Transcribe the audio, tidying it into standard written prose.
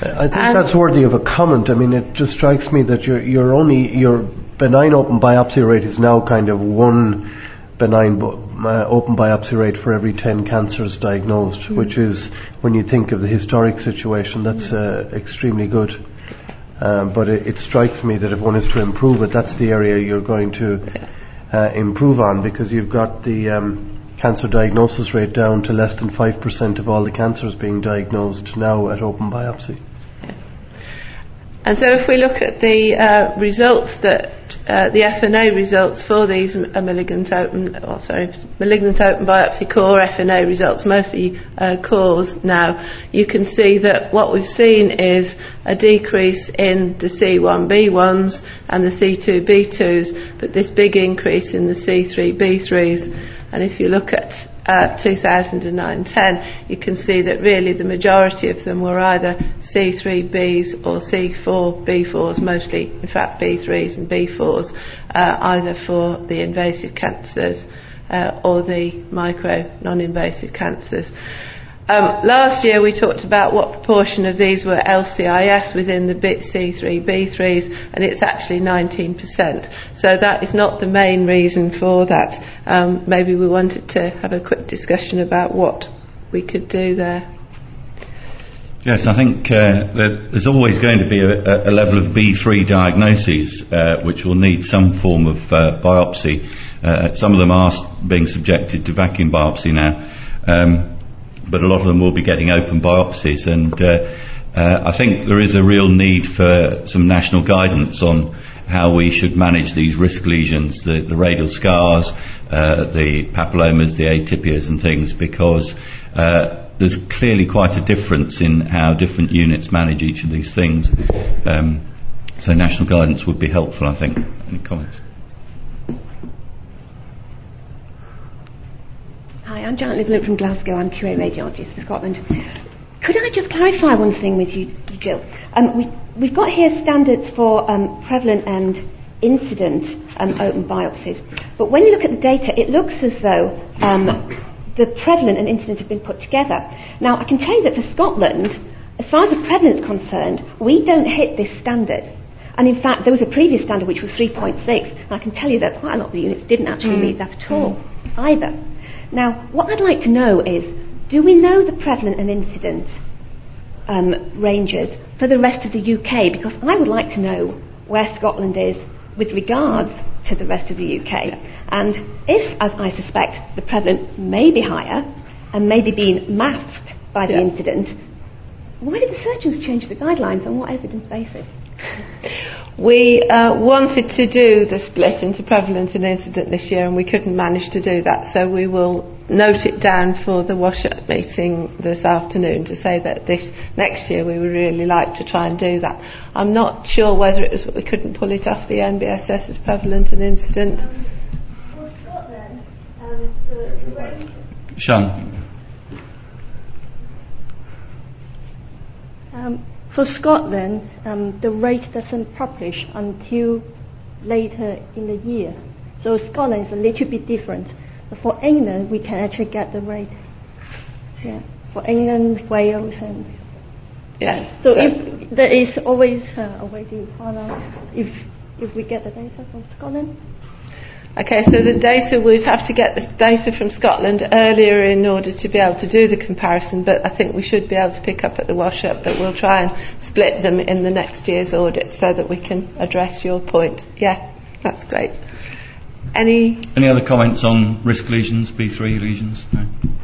I think that's worthy of a comment. I mean, it just strikes me that your benign open biopsy rate is now kind of one benign open biopsy rate for every 10 cancers diagnosed, which is, when you think of the historic situation, that's extremely good. But it strikes me that if one is to improve it, that's the area you're going to improve on, because you've got the cancer diagnosis rate down to less than 5% of all the cancers being diagnosed now at open biopsy. And so if we look at the results that the FNA results for these malignant open biopsy core FNA results, mostly cores now, you can see that what we've seen is a decrease in the C1b1s and the C2b2s, but this big increase in the C3b3s. And if you look at 2009-10, you can see that really the majority of them were either C3Bs or C4B4s, mostly, in fact, B3s and B4s, either for the invasive cancers or the micro non-invasive cancers. Last year we talked about what proportion of these were LCIS within the C3B3s, and it's actually 19%. So that is not the main reason for that. Maybe we wanted to have a quick discussion about what we could do there. Yes, I think there's always going to be a level of B3 diagnoses which will need some form of biopsy. Some of them are being subjected to vacuum biopsy now. But a lot of them will be getting open biopsies, and I think there is a real need for some national guidance on how we should manage these risk lesions, the radial scars, the papillomas, the atypias and things, because there's clearly quite a difference in how different units manage each of these things. So national guidance would be helpful, I think. Any comments? Hi, I'm Janet Litherland from Glasgow. I'm QA radiologist for Scotland. Could I just clarify one thing with you, Jill? We've got here standards for prevalent and incident open biopsies, but when you look at the data, it looks as though the prevalent and incident have been put together. Now, I can tell you that for Scotland, as far as the prevalence is concerned, we don't hit this standard. And in fact, there was a previous standard which was 3.6, and I can tell you that quite a lot of the units didn't actually meet that at all, either. Now, what I'd like to know is, do we know the prevalent and incident ranges for the rest of the UK? Because I would like to know where Scotland is with regards to the rest of the UK. And if, as I suspect, the prevalent may be higher and maybe being masked by the incident, why did the surgeons change the guidelines? On what evidence basis? We wanted to do the split into prevalent and incident this year, and we couldn't manage to do that, so we will note it down for the wash-up meeting this afternoon to say that this next year we would really like to try and do that. I'm not sure whether it was that we couldn't pull it off the NBSS as prevalent and incident. For Scotland, Sean. For Scotland, the rate doesn't publish until later in the year. So Scotland is a little bit different. But for England, we can actually get the rate. Yeah. For England, Wales, and yes. So if there is always a way to find out if we get the data from Scotland. Okay, so the data, we'd have to get the data from Scotland earlier in order to be able to do the comparison, but I think we should be able to pick up at the wash-up, but we'll try and split them in the next year's audit so that we can address your point. Yeah, that's great. Any other comments on risk lesions, B3 lesions? No?